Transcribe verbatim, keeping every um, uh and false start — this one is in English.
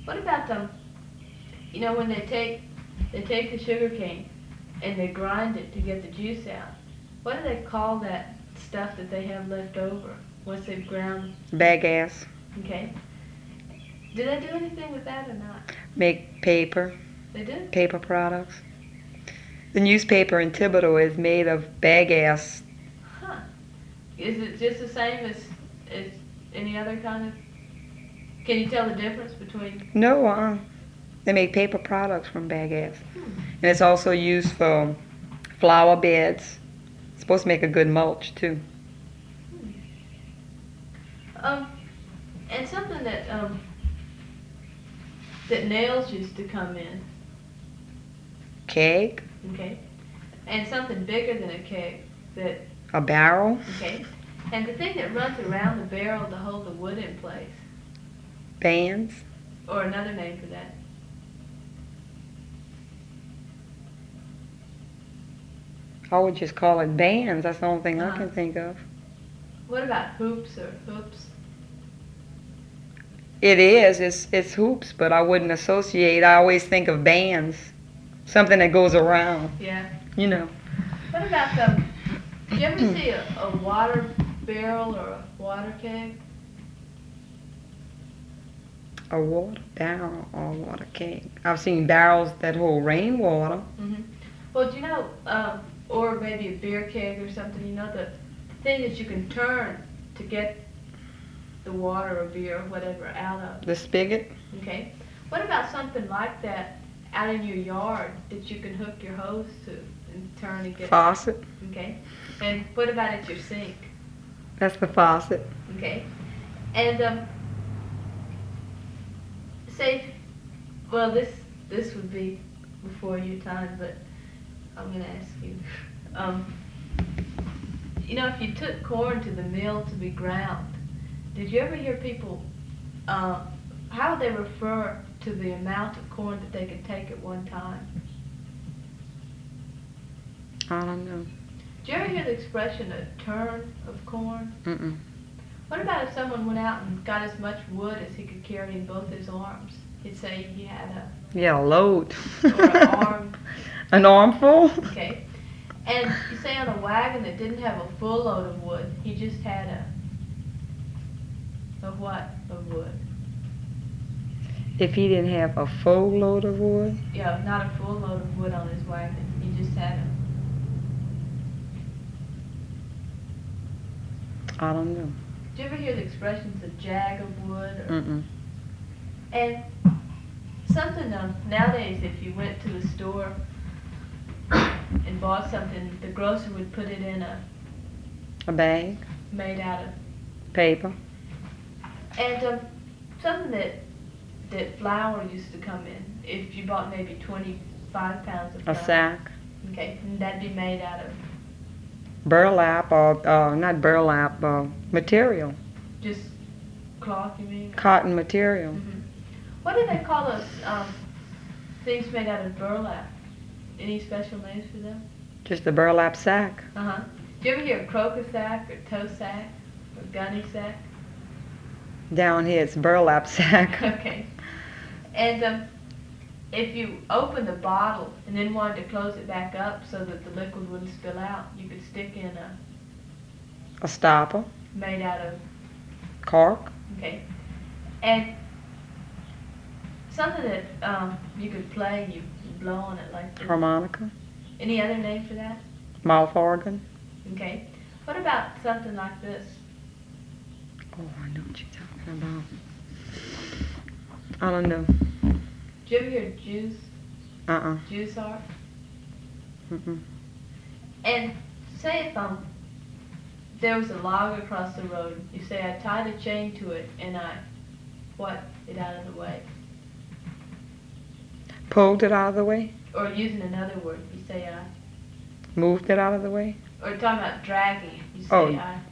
What about them? You know, when they take they take the sugar cane and they grind it to get the juice out. What do they call that stuff that they have left over once they've ground? Bagasse. Okay. Do they do anything with that or not? Make paper. They do? Paper products. The newspaper in Thibodaux is made of bagasse. Huh. Is it just the same as, as any other kind of... Can you tell the difference between... No, uh, they make paper products from bagasse. Hmm. And it's also used for flower beds. It's supposed to make a good mulch, too. Hmm. Um, and something that, um, that nails used to come in. Keg. Okay. And something bigger than a keg that... A barrel. Okay. And the thing that runs around the barrel to hold the wood in place. Bands. Or another name for that. I would just call it bands. That's the only thing Uh-huh. I can think of. What about hoops or hoops? It is. It's it's hoops, but I wouldn't associate. I always think of bands. Something that goes around. Yeah. You know. What about the... Do you ever see a, a water barrel or a water keg? A water barrel or a water keg. I've seen barrels that hold rainwater. Mm-hmm. Well, do you know, um, or maybe a beer keg or something, you know, the thing that you can turn to get the water or beer or whatever out of. The spigot. Okay. What about something like that out in your yard that you can hook your hose to and turn and get... Faucet. Okay. And what about at your sink? That's the faucet. Okay. And, um, say, well, this this would be before your time, but I'm going to ask you. Um, you know, if you took corn to the mill to be ground, did you ever hear people, uh, how would they refer to the amount of corn that they could take at one time? I don't know. Did you ever hear the expression, a turn of corn? Mm-mm. What about if someone went out and got as much wood as he could carry in both his arms? He'd say he had a... Yeah, a load. Or an arm. An armful? Okay. And you say on a wagon that didn't have a full load of wood, he just had a... A what of wood? If he didn't have a full load of wood? Yeah, not a full load of wood on his wagon. He just had a... I don't know. Did you ever hear the expressions, a jag of wood? Or... Mm-mm. And something um, nowadays, if you went to the store and bought something, the grocer would put it in a A bag? made out of. Paper? And um, something that that flour used to come in. If you bought maybe twenty-five pounds of A flour. sack? Okay, and that'd be made out of Burlap or, uh, not burlap, uh, material. just cloth, you mean? Cotton material. Mm-hmm. What do they call those um, things made out of burlap? Any special names for them? Just a burlap sack. Uh-huh. Do you ever hear croaker sack or toe sack or gunny sack? Down here it's burlap sack. Okay. And um, if you open the bottle and then wanted to close it back up so that the liquid wouldn't spill out, you could stick in a A stopper. made out of, Cork. okay. And something that um, you could play, you, you blow on it like this. Harmonica. Any other name for that? Mouth organ. Okay. What about something like this? Oh, I know what you're talking about. I don't know. Did you ever hear juice? Uh-uh. Juice harp? Mm-mm. And say if um there was a log across the road, you say I tied a chain to it and I what it out of the way. Pulled it out of the way? Or using another word, you say I. Moved it out of the way? Or talking about dragging it, you say Oh, I.